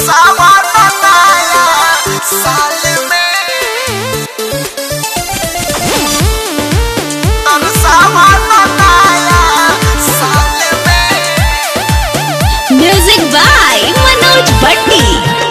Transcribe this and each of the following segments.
Music by Manoj Bhatti.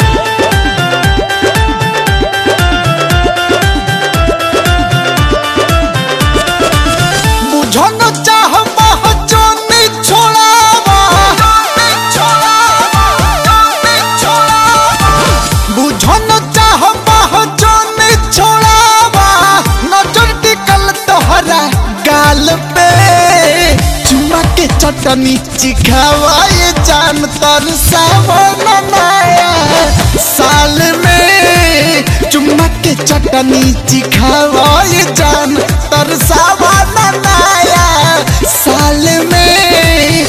चटनी चिखावाए जान तरसावना नया साल में चुम्मा के चटनी चिखावाए जान तरसावना नया साल में।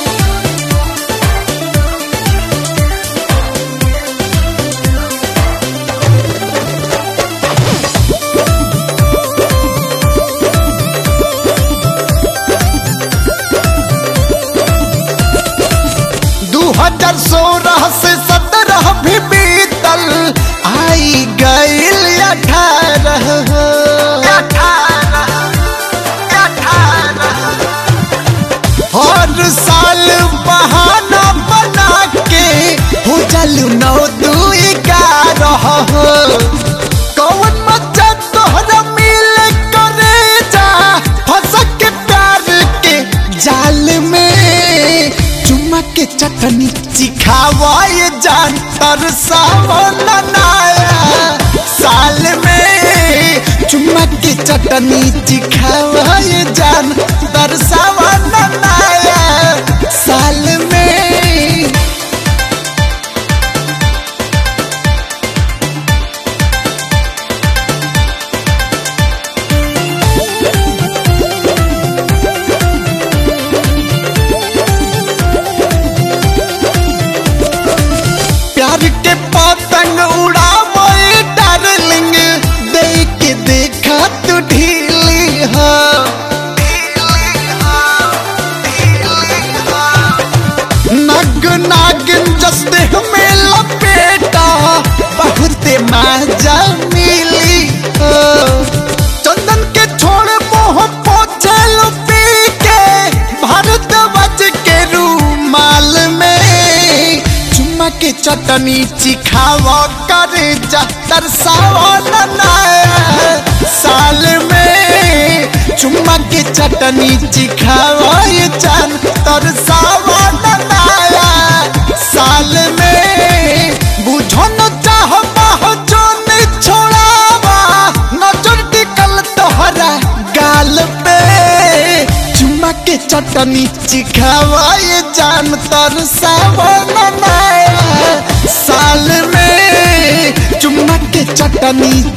हजार 16 से 17 भी बीतल आई गईल 18 हर साल बहाना बना के हो चलू 9-2-11 कौन मजा तोहरा मिल करे जा फंस के प्यार के जाल में चुम्मा के चटनी चिखावाए जान तरसावना नया साल में चुम्मा के चटनी चिखावाए जान तरसावना नया साल में। के पतंग उड़ावे डार्लिंग देख के देखा तू ढीली हो नग नागिन जस देह में लपेटा बहुत मजा मिली हो चंदन के छोड़ मोह पोछे पी के भारत बज के रूमाल में चुम्मा के चटनी चिखावा करे जा तरसावना नया साल में चुम्मा के चटनी चिखावा जान तरसावना नया साल में। बुझो न चाहबा जो नहीं छोड़ावा नजर टिकल तोहरा गाल पे चुम्मा के चटनी चिखावाए जान तरसावना नया साल में चुम्मा के चटनी